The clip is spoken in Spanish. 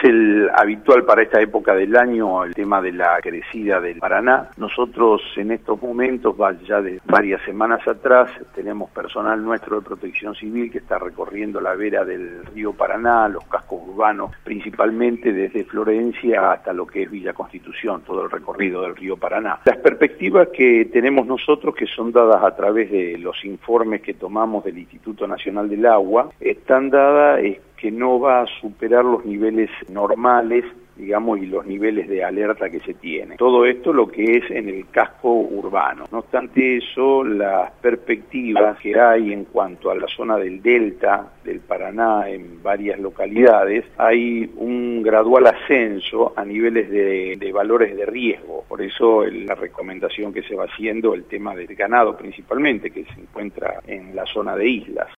el habitual para esta época del año, el tema de la crecida del Paraná. Nosotros en estos momentos, ya de varias semanas atrás, tenemos personal nuestro de Protección Civil que está recorriendo la vera del río Paraná, los cascos urbanos, principalmente desde Florencia hasta lo que es Villa Constitución, todo el recorrido del río Paraná. Las perspectivas que tenemos nosotros, que son dadas a través de los informes que tomamos del Instituto Nacional del Agua, están dadas que no va a superar los niveles normales, digamos, y los niveles de alerta que se tiene. Todo esto lo que es en el casco urbano. No obstante eso, las perspectivas que hay en cuanto a la zona del delta del Paraná en varias localidades, hay un gradual ascenso a niveles de valores de riesgo. Por eso la recomendación que se va haciendo, el tema del ganado principalmente, que se encuentra en la zona de islas.